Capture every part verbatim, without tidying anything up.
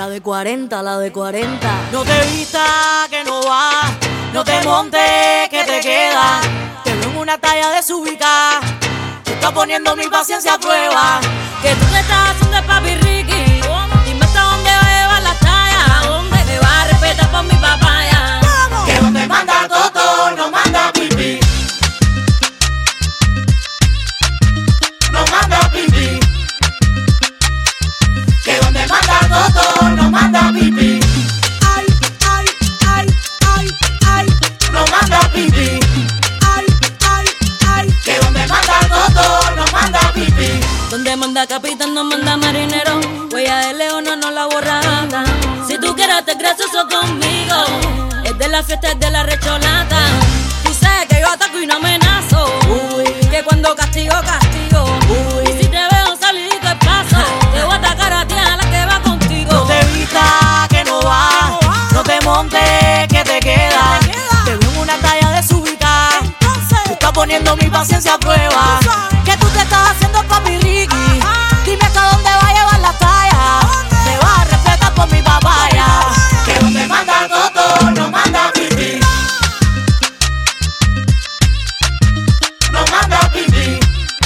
La de cuarenta, la de cuarenta. No te vistas que no va, no te montes que te queda. Te veo en una talla desubicada, tú estás poniendo mi paciencia a prueba. Que tú te estás haciendo el papi Ricky. Dime hasta dónde va a llevar la talla. ¿A dónde me va a respetar por mi papaya? Que donde manda Toto no manda pipí. No manda pipí. Que donde manda Toto no manda pipí. Ay, ay, ay, ay, ay. No manda pipí. Ay, ay, ay. Que donde manda Toto no manda pipí. Donde manda capitán no manda marinero. Huella de león no, no la borrada. Si tú quieres te gracioso conmigo. Es de la fiesta, es de la recholata. Tú sabes que yo ataco y no amenazo. Uy, que cuando castigo, castigo. Uy, y si te veo salir de paso, te voy a atacar a ti a la que va contigo. No te vistas que no va, no te montes que te queda. Te veo en una talla desubicada, tú estás poniendo mi paciencia a prueba. Que tú te estás haciendo papi Ricky. Dime hasta dónde va a llevar la talla. Me vas a respetar por mi papaya. Que donde manda Toto no manda pipí. No manda pipí.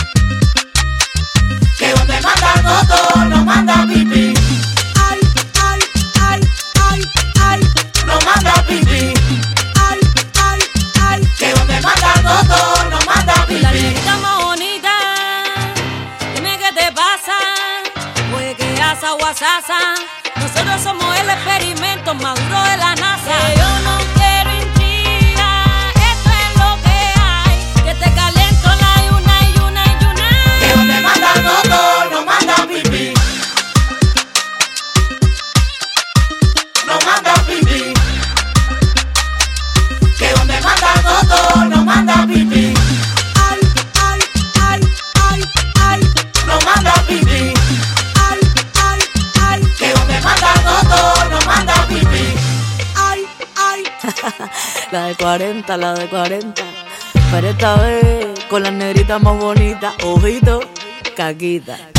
Que donde manda Toto no manda pipí. Ay, ay, ay, ay, ay. No manda pipí. Ay, ay, ay. Que donde manda Toto no manda La pipí. negrita más bonita, dime qué te pasa. Oye, que asa o asasa. Nosotros somos el experimento más duro de la NASA. Que yo no quiero intriga, esto es lo que hay. Que te caliento la yuna y yuna y yuna. Que donde manda Toto no manda pipí. No manda pipí. Que donde manda Toto no manda pipí. Ay, ay, ay, ay, ay. No manda pipí. Ay, ay, ay, Que donde manda Toto no manda pipí. ay, ay. La de cuarenta, la de cuarenta. Pero esta vez con las negritas más bonitas, ojito, caquita.